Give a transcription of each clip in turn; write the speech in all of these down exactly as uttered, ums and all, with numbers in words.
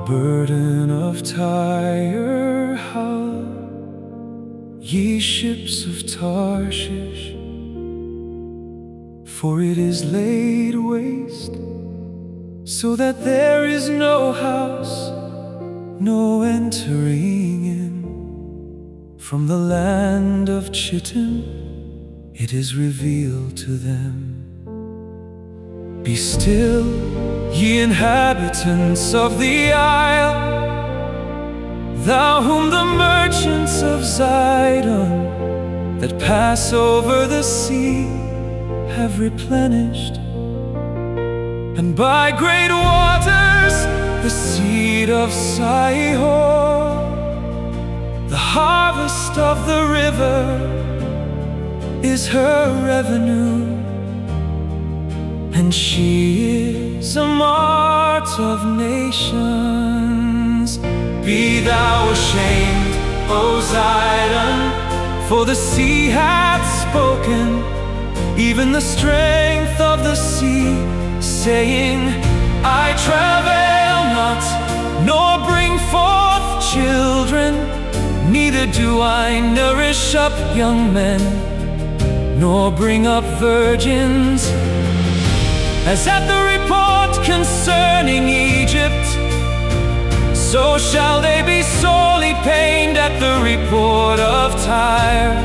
burden of Tyre, howl, ye ships of Tarshish, for it is laid waste, so that there is no house, no entering in. From the land of Chittim it is revealed to them. Be still, ye inhabitants of the isle, thou whom the merchants of Zidon that pass over the sea have replenished, and by great waters the seed of Sihor, the harvest of the river is her revenue, and she is a mart of nations. Be thou ashamed, O Zidon, for the sea hath spoken, even the strength of the sea, saying, I travail not, nor bring forth children, neither do I nourish up young men, nor bring up virgins. As at the report concerning Egypt, so shall they be sorely pained at the report of Tyre.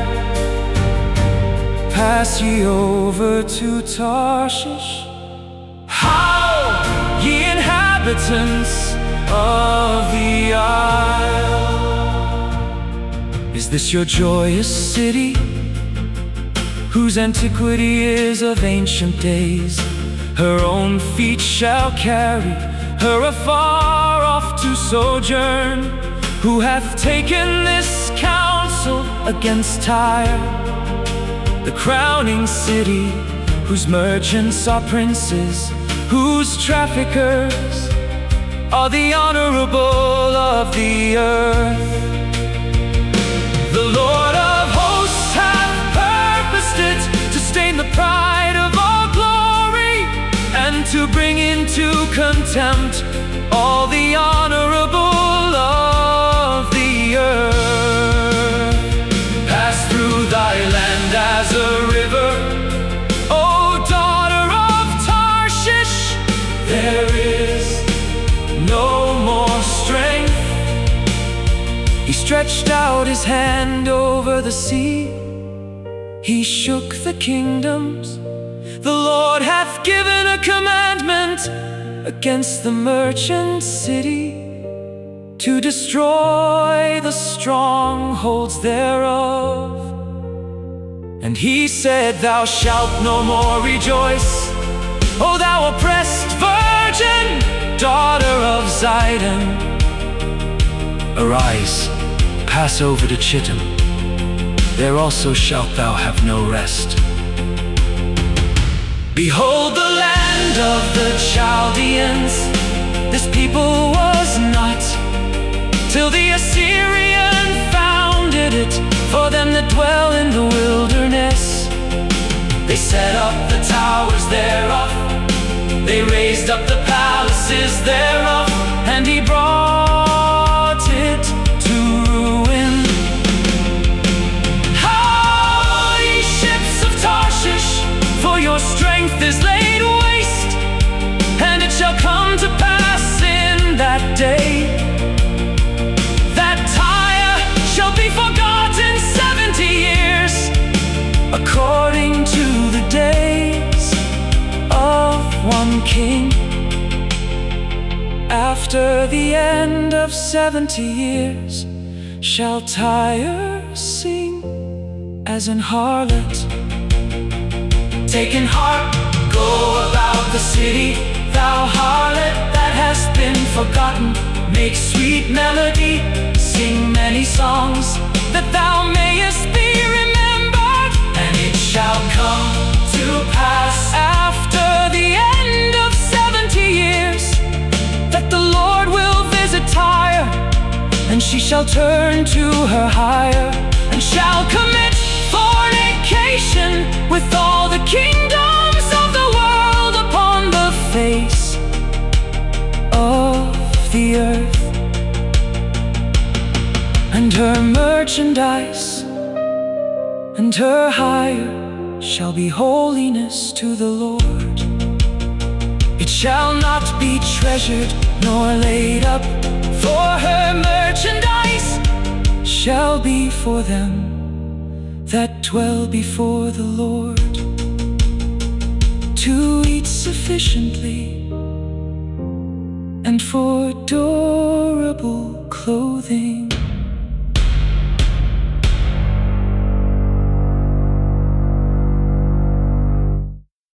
Pass ye over to Tarshish, howl, ye inhabitants of the isle. Is this your joyous city, whose antiquity is of ancient days? Her own feet shall carry her afar off to sojourn. Who hath taken this counsel against Tyre, the crowning city, whose merchants are princes, whose traffickers are the honorable of the earth? The Lord of hosts hath purposed it to stain the pride of all glory, and to bring into contempt all the honorable of the earth. Pass through thy land as a river, O daughter of Tarshish. There is no more strength. He stretched out his hand over the sea, he shook the kingdoms. The Lord hath given a commandment against the merchant city, to destroy the strongholds thereof. And he said, Thou shalt no more rejoice, O thou oppressed virgin, daughter of Zidon. Arise, pass over to Chittim, there also shalt thou have no rest. Behold the land of the Chaldeans, this people was not, till the Assyrian founded it, for them that dwell in the wilderness. They set up the towers thereof, they raised up the palaces thereof, and he brought it to ruin. Howl, ye ships of Tarshish, for your strength is laid waste, and it shall come to pass in that day that Tyre shall be forgotten seventy years, according to the days of one king. After the end of seventy years shall Tyre sing as an harlot. Take in heart, go about the city, thou harlot that hast been forgotten. Make sweet melody, sing many songs, that thou mayest be remembered. And it shall come to pass after the end of seventy years, that the Lord will visit Tyre, and she shall turn to her hire, and shall commit fornication with all the kingdoms of the world upon the face of the earth, and her merchandise and her hire shall be holiness to the Lord. It shall not be treasured nor laid up, for her merchandise shall be for them that dwell before the Lord, to eat sufficiently and for durable clothing.